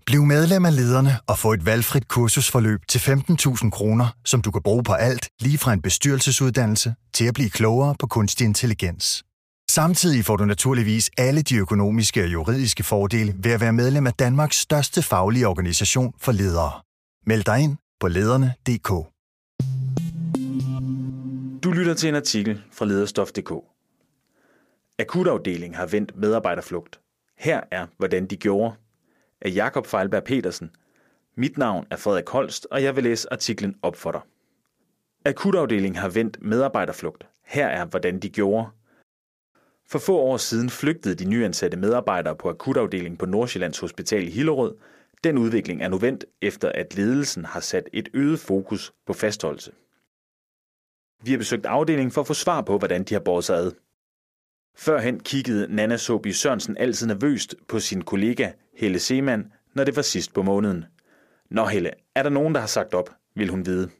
Bliv medlem af Lederne og få et valgfrit kursusforløb til 15.000 kroner, som du kan bruge på alt, lige fra en bestyrelsesuddannelse til at blive klogere på kunstig intelligens. Samtidig får du naturligvis alle de økonomiske og juridiske fordele ved at være medlem af Danmarks største faglige organisation for ledere. Meld dig ind på lederne.dk. Du lytter til en artikel fra Lederstof.dk. Akutafdeling har vendt medarbejderflugt. Her er, hvordan de gjorde. Af Jakob Feilberg Petersen. Mit navn er Frederik Holst, og jeg vil læse artiklen op for dig. Akutafdeling har vendt medarbejderflugt. Her er, hvordan de gjorde. For få år siden flygtede de nyansatte medarbejdere på akutafdelingen på Nordsjællands Hospital i Hillerød. Den udvikling er nu vendt, efter at ledelsen har sat et øget fokus på fastholdelse. Vi har besøgt afdelingen for at få svar på, hvordan de har båret sig ad. Førhen kiggede Nanna Soby Sørensen altid nervøst på sin kollega Helle Seemann, når det var sidst på måneden. Nå Helle, er der nogen, der har sagt op, vil hun vide.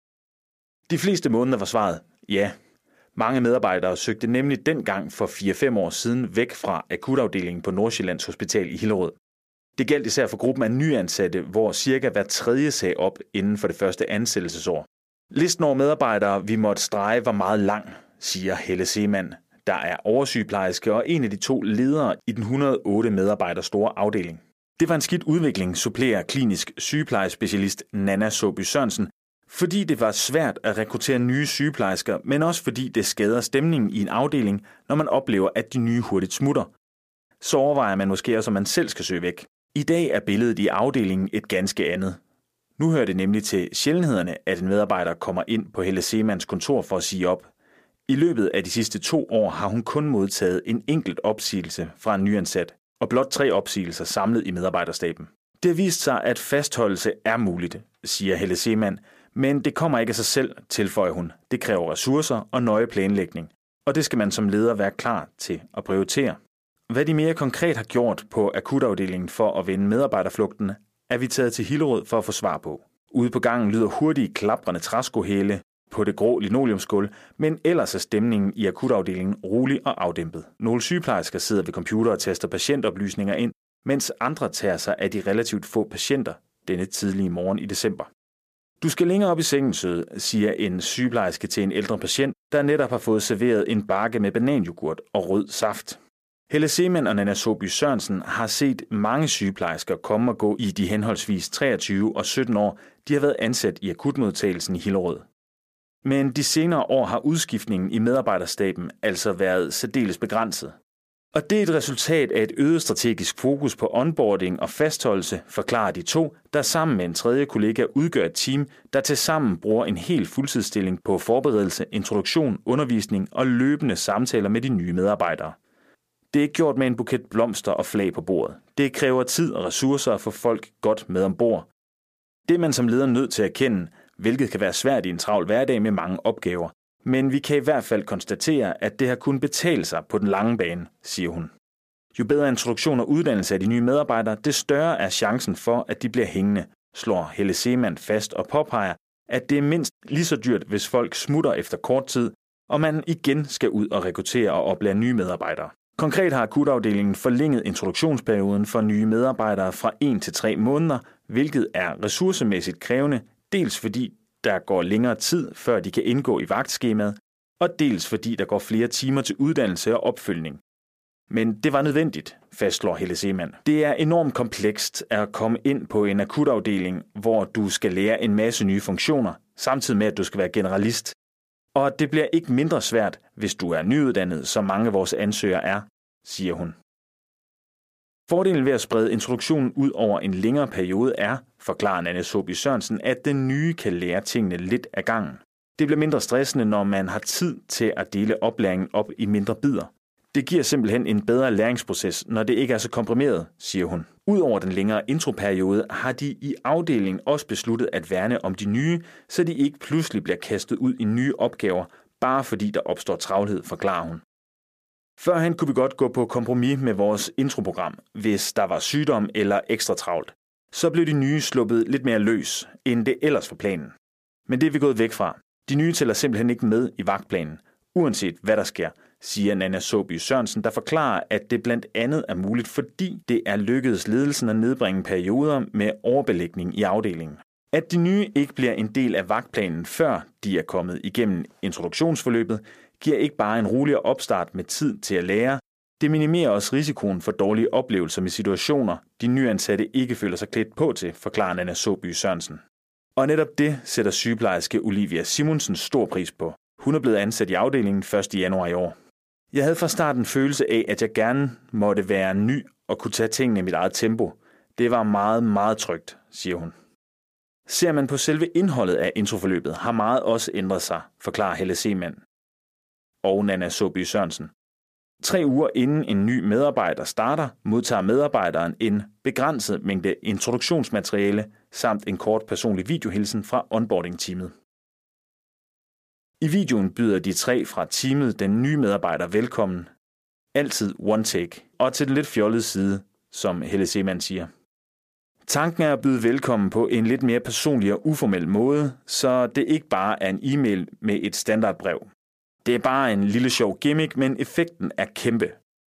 De fleste måneder var svaret ja. Mange medarbejdere søgte nemlig dengang for 4-5 år siden væk fra akutafdelingen på Nordsjællands Hospital i Hillerød. Det galt især for gruppen af nyansatte, hvor cirka hver tredje sagde op inden for det første ansættelsesår. Listen over medarbejdere, vi måtte strege, var meget lang, siger Helle Seemann, der er oversygeplejerske og en af de 2 ledere i den 108 medarbejders store afdeling. Det var en skidt udvikling, supplerer klinisk sygeplejespecialist Nanna Soby Sørensen, fordi det var svært at rekruttere nye sygeplejersker, men også fordi det skader stemningen i en afdeling, når man oplever, at de nye hurtigt smutter. Så overvejer man måske også, om man selv skal søge væk. I dag er billedet i afdelingen et ganske andet. Nu hører det nemlig til sjældenhederne, at en medarbejder kommer ind på Helle Seemanns kontor for at sige op. I løbet af de sidste 2 år har hun kun modtaget en enkelt opsigelse fra en nyansat, og blot 3 opsigelser samlet i medarbejderstaben. Det har vist sig, at fastholdelse er muligt, siger Helle Seemann, men det kommer ikke af sig selv, tilføjer hun. Det kræver ressourcer og nøje planlægning, og det skal man som leder være klar til at prioritere. Hvad de mere konkret har gjort på akutafdelingen for at vende medarbejderflugten, er vi taget til Hillerød for at få svar på. Ude på gangen lyder hurtige, klaprende træskohæle på det grå linoleumsgulv, men ellers er stemningen i akutafdelingen rolig og afdæmpet. Nogle sygeplejersker sidder ved computer og taster patientoplysninger ind, mens andre tager sig af de relativt få patienter denne tidlige morgen i december. Du skal længere op i sengen, søde, siger en sygeplejerske til en ældre patient, der netop har fået serveret en bakke med bananyoghurt og rød saft. Helle Seemann og Nanna Soby Sørensen har set mange sygeplejersker komme og gå i de henholdsvis 23 og 17 år, de har været ansat i akutmodtagelsen i Hillerød. Men de senere år har udskiftningen i medarbejderstaben altså været særdeles begrænset. Og det er et resultat af et øget strategisk fokus på onboarding og fastholdelse, forklarer de 2, der sammen med en tredje kollega udgør et team, der tilsammen bruger en hel fuldtidsstilling på forberedelse, introduktion, undervisning og løbende samtaler med de nye medarbejdere. Det er ikke gjort med en buket blomster og flag på bordet. Det kræver tid og ressourcer at få folk godt med ombord. Det er man som leder nødt til at erkende, hvilket kan være svært i en travl hverdag med mange opgaver. Men vi kan i hvert fald konstatere, at det har kunnet betale sig på den lange bane, siger hun. Jo bedre introduktion og uddannelse af de nye medarbejdere, det større er chancen for, at de bliver hængende, slår Helle Seemann fast og påpeger, at det er mindst lige så dyrt, hvis folk smutter efter kort tid, og man igen skal ud og rekruttere og oplære nye medarbejdere. Konkret har akutafdelingen forlænget introduktionsperioden for nye medarbejdere fra 1 til 3 måneder, hvilket er ressourcemæssigt krævende, dels fordi der går længere tid, før de kan indgå i vagtskemaet, og dels fordi der går flere timer til uddannelse og opfølgning. Men det var nødvendigt, fastslår Helle Seemann. Det er enormt komplekst at komme ind på en akutafdeling, hvor du skal lære en masse nye funktioner, samtidig med at du skal være generalist. Og det bliver ikke mindre svært, hvis du er nyuddannet, som mange af vores ansøgere er, siger hun. Fordelen ved at sprede introduktionen ud over en længere periode er, forklarer Nanna Soby Sørensen, at den nye kan lære tingene lidt ad gangen. Det bliver mindre stressende, når man har tid til at dele oplæringen op i mindre bidder. Det giver simpelthen en bedre læringsproces, når det ikke er så komprimeret, siger hun. Udover den længere introperiode har de i afdelingen også besluttet at værne om de nye, så de ikke pludselig bliver kastet ud i nye opgaver, bare fordi der opstår travlhed, forklarer hun. Førhen kunne vi godt gå på kompromis med vores introprogram, hvis der var sygdom eller ekstra travlt. Så blev de nye sluppet lidt mere løs, end det ellers var planen. Men det er vi gået væk fra. De nye tæller simpelthen ikke med i vagtplanen, uanset hvad der sker, siger Nanna Såby Sørensen, der forklarer, at det blandt andet er muligt, fordi det er lykkedes ledelsen at nedbringe perioder med overbelægning i afdelingen. At de nye ikke bliver en del af vagtplanen, før de er kommet igennem introduktionsforløbet, giver ikke bare en roligere opstart med tid til at lære, det minimerer også risikoen for dårlige oplevelser med situationer, de nyansatte ikke føler sig klædt på til, forklarer Nanna Såby Sørensen. Og netop det sætter sygeplejerske Olivia Simonsen stor pris på. Hun er blevet ansat i afdelingen 1. januar i år. Jeg havde fra starten en følelse af, at jeg gerne måtte være ny og kunne tage tingene i mit eget tempo. Det var meget, meget trygt, siger hun. Ser man på selve indholdet af introforløbet, har meget også ændret sig, forklarer Helle Seemann og Nanna Såby Sørensen. 3 uger inden en ny medarbejder starter, modtager medarbejderen en begrænset mængde introduktionsmateriale samt en kort personlig videohilsen fra onboarding-teamet. I videoen byder de 3 fra teamet den nye medarbejder velkommen. Altid one take, og til den lidt fjollede side, som Helle Seemann siger. Tanken er at byde velkommen på en lidt mere personlig og uformel måde, så det ikke bare er en e-mail med et standardbrev. Det er bare en lille sjov gimmick, men effekten er kæmpe.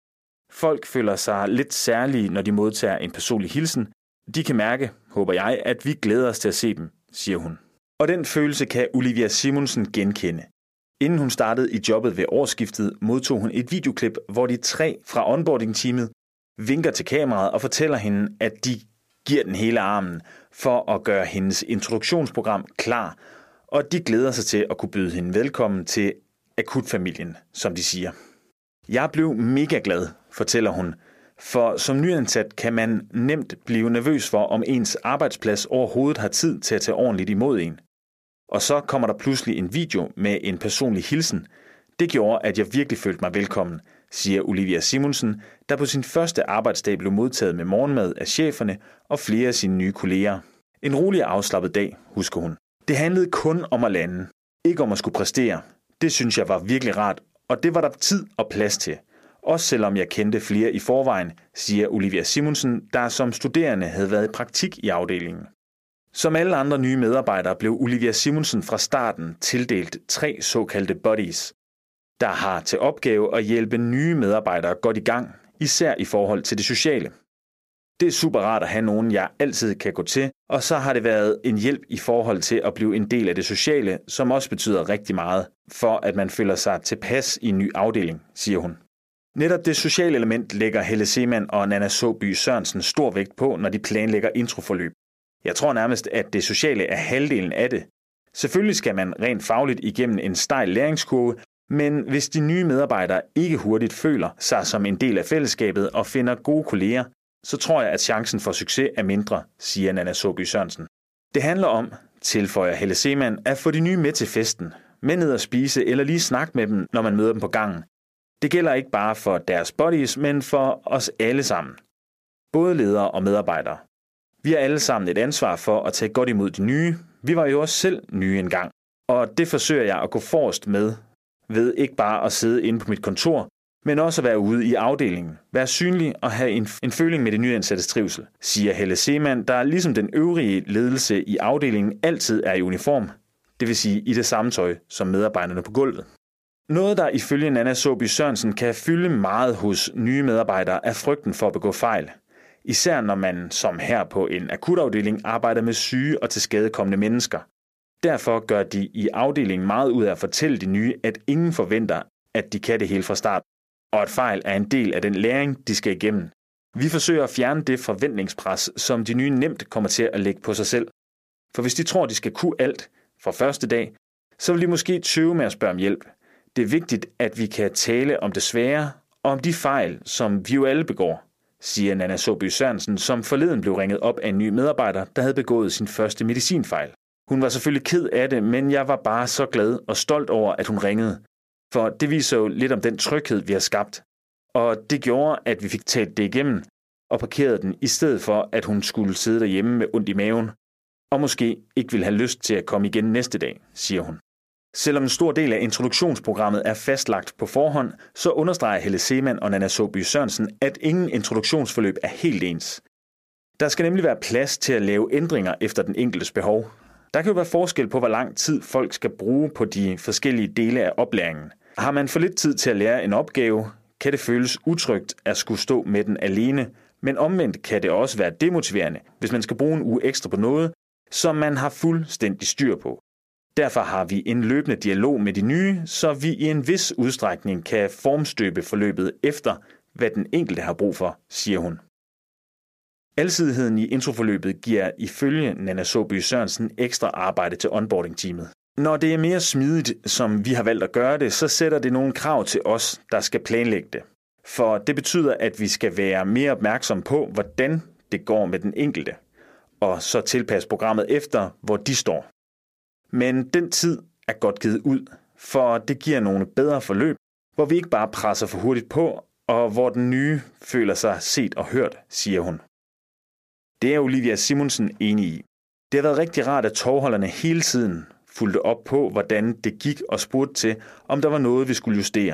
Folk føler sig lidt særlige, når de modtager en personlig hilsen. De kan mærke, håber jeg, at vi glæder os til at se dem, siger hun. Og den følelse kan Olivia Simonsen genkende. Inden hun startede i jobbet ved årsskiftet, modtog hun et videoklip, hvor de 3 fra onboarding-teamet vinker til kameraet og fortæller hende, at de giver den hele armen for at gøre hendes introduktionsprogram klar, og de glæder sig til at kunne byde hende velkommen til akutfamilien, som de siger. Jeg blev mega glad, fortæller hun, for som nyansat kan man nemt blive nervøs for, om ens arbejdsplads overhovedet har tid til at tage ordentligt imod en. Og så kommer der pludselig en video med en personlig hilsen. Det gjorde, at jeg virkelig følte mig velkommen, siger Olivia Simonsen, der på sin første arbejdsdag blev modtaget med morgenmad af cheferne og flere af sine nye kolleger. En rolig og afslappet dag, husker hun. Det handlede kun om at lande, ikke om at skulle præstere. Det synes jeg var virkelig rart, og det var der tid og plads til. Også selvom jeg kendte flere i forvejen, siger Olivia Simonsen, der som studerende havde været i praktik i afdelingen. Som alle andre nye medarbejdere blev Olivia Simonsen fra starten tildelt 3 såkaldte buddies, der har til opgave at hjælpe nye medarbejdere godt i gang, især i forhold til det sociale. Det er super rart at have nogen, jeg altid kan gå til, og så har det været en hjælp i forhold til at blive en del af det sociale, som også betyder rigtig meget, for at man føler sig tilpas i en ny afdeling, siger hun. Netop det sociale element lægger Helle Seemann og Nanna Såby Sørensen stor vægt på, når de planlægger introforløb. Jeg tror nærmest, at det sociale er halvdelen af det. Selvfølgelig skal man rent fagligt igennem en stejl læringskurve, men hvis de nye medarbejdere ikke hurtigt føler sig som en del af fællesskabet og finder gode kolleger, så tror jeg, at chancen for succes er mindre, siger Nanna Såby Sørensen. Det handler om, tilføjer Helle Seemann, at få de nye med til festen, med ned at spise eller lige snakke med dem, når man møder dem på gangen. Det gælder ikke bare for deres buddies, men for os alle sammen. Både ledere og medarbejdere. Vi har alle sammen et ansvar for at tage godt imod de nye. Vi var jo også selv nye engang. Og det forsøger jeg at gå forrest med, ved ikke bare at sidde inde på mit kontor, men også at være ude i afdelingen, være synlig og have en føling med det nyansattes trivsel, siger Helle Seemann, der ligesom den øvrige ledelse i afdelingen altid er i uniform, det vil sige i det samme tøj som medarbejderne på gulvet. Noget, der ifølge Nanna Såby Sørensen kan fylde meget hos nye medarbejdere, er frygten for at begå fejl. Især når man, som her på en akutafdeling, arbejder med syge og tilskadekomne mennesker. Derfor gør de i afdelingen meget ud af at fortælle de nye, at ingen forventer, at de kan det hele fra start, og at fejl er en del af den læring, de skal igennem. Vi forsøger at fjerne det forventningspres, som de nye nemt kommer til at lægge på sig selv. For hvis de tror, de skal kunne alt fra første dag, så vil de måske tøve med at spørge om hjælp. Det er vigtigt, at vi kan tale om det svære og om de fejl, som vi jo alle begår, siger Nanna Såby Sørensen, som forleden blev ringet op af en ny medarbejder, der havde begået sin første medicinfejl. Hun var selvfølgelig ked af det, men jeg var bare så glad og stolt over, at hun ringede. For det viser jo lidt om den tryghed, vi har skabt. Og det gjorde, at vi fik talt det igennem og parkerede den, i stedet for, at hun skulle sidde derhjemme med ondt i maven, og måske ikke ville have lyst til at komme igen næste dag, siger hun. Selvom en stor del af introduktionsprogrammet er fastlagt på forhånd, så understreger Helle Seemann og Nanna Såby Sørensen, at ingen introduktionsforløb er helt ens. Der skal nemlig være plads til at lave ændringer efter den enkeltes behov. Der kan jo være forskel på, hvor lang tid folk skal bruge på de forskellige dele af oplæringen. Har man for lidt tid til at lære en opgave, kan det føles utrygt at skulle stå med den alene, men omvendt kan det også være demotiverende, hvis man skal bruge en uge ekstra på noget, som man har fuldstændig styr på. Derfor har vi en løbende dialog med de nye, så vi i en vis udstrækning kan formstøbe forløbet efter, hvad den enkelte har brug for, siger hun. Alsidigheden i introforløbet giver ifølge Nanna Saabye Sørensen ekstra arbejde til onboarding-teamet. Når det er mere smidigt, som vi har valgt at gøre det, så sætter det nogle krav til os, der skal planlægge det. For det betyder, at vi skal være mere opmærksomme på, hvordan det går med den enkelte, og så tilpasse programmet efter, hvor de står. Men den tid er godt givet ud, for det giver nogle bedre forløb, hvor vi ikke bare presser for hurtigt på, og hvor den nye føler sig set og hørt, siger hun. Det er Olivia Simonsen enig i. Det har været rigtig rart, at tovholderne hele tiden fulgte op på, hvordan det gik og spurgte til, om der var noget, vi skulle justere.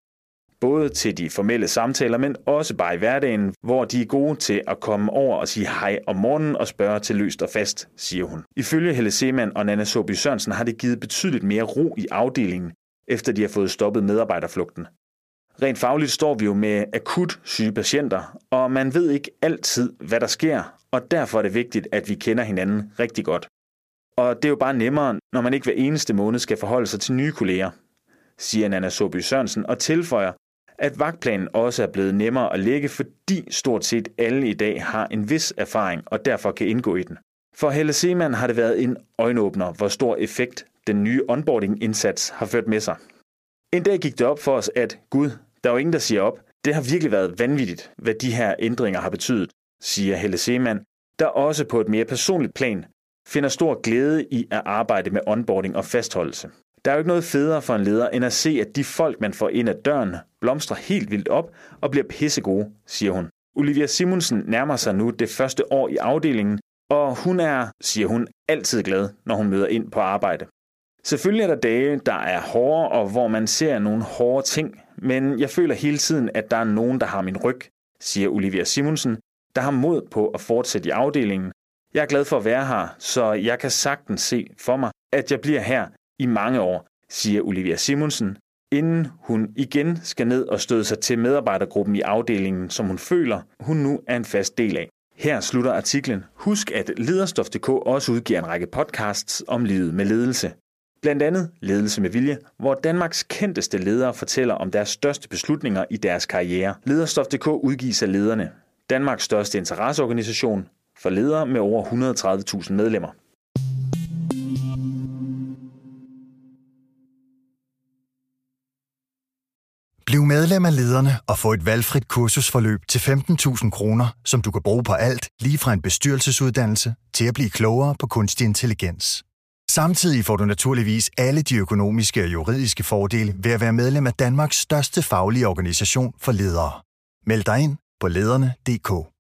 Både til de formelle samtaler, men også bare i hverdagen, hvor de er gode til at komme over og sige hej om morgenen og spørge til løst og fast, siger hun. Ifølge Helle Seemann og Nanna Saabye Sørensen har det givet betydeligt mere ro i afdelingen, efter de har fået stoppet medarbejderflugten. Rent fagligt står vi jo med akut syge patienter, og man ved ikke altid, hvad der sker, og derfor er det vigtigt, at vi kender hinanden rigtig godt. Og det er jo bare nemmere, når man ikke hver eneste måned skal forholde sig til nye kolleger, siger Nanna Saabye Sørensen og tilføjer, at vagtplanen også er blevet nemmere at lægge, fordi stort set alle i dag har en vis erfaring og derfor kan indgå i den. For Helle Seemann har det været en øjenåbner, hvor stor effekt den nye onboarding-indsats har ført med sig. En dag gik det op for os, at Gud, der er jo ingen, der siger op. Det har virkelig været vanvittigt, hvad de her ændringer har betydet, siger Helle Seemann, der også på et mere personligt plan finder stor glæde i at arbejde med onboarding og fastholdelse. Der er jo ikke noget federe for en leder, end at se, at de folk, man får ind ad døren, blomstrer helt vildt op og bliver pissegode, siger hun. Olivia Simonsen nærmer sig nu det første år i afdelingen, og hun er, siger hun, altid glad, når hun møder ind på arbejde. Selvfølgelig er der dage, der er hårde, og hvor man ser nogle hårde ting, men jeg føler hele tiden, at der er nogen, der har min ryg, siger Olivia Simonsen, der har mod på at fortsætte i afdelingen. Jeg er glad for at være her, så jeg kan sagtens se for mig, at jeg bliver her i mange år, siger Olivia Simonsen, inden hun igen skal ned og støde sig til medarbejdergruppen i afdelingen, som hun føler, hun nu er en fast del af. Her slutter artiklen. Husk, at Lederstof.dk også udgiver en række podcasts om livet med ledelse. Blandt andet Ledelse med Vilje, hvor Danmarks kendteste ledere fortæller om deres største beslutninger i deres karriere. Lederstof.dk udgives af Lederne, Danmarks største interesseorganisation for ledere med over 130.000 medlemmer. Bliv medlem af Lederne og få et valgfrit kursusforløb til 15.000 kroner, som du kan bruge på alt, lige fra en bestyrelsesuddannelse til at blive klogere på kunstig intelligens. Samtidig får du naturligvis alle de økonomiske og juridiske fordele ved at være medlem af Danmarks største faglige organisation for ledere. Meld dig ind på lederne.dk.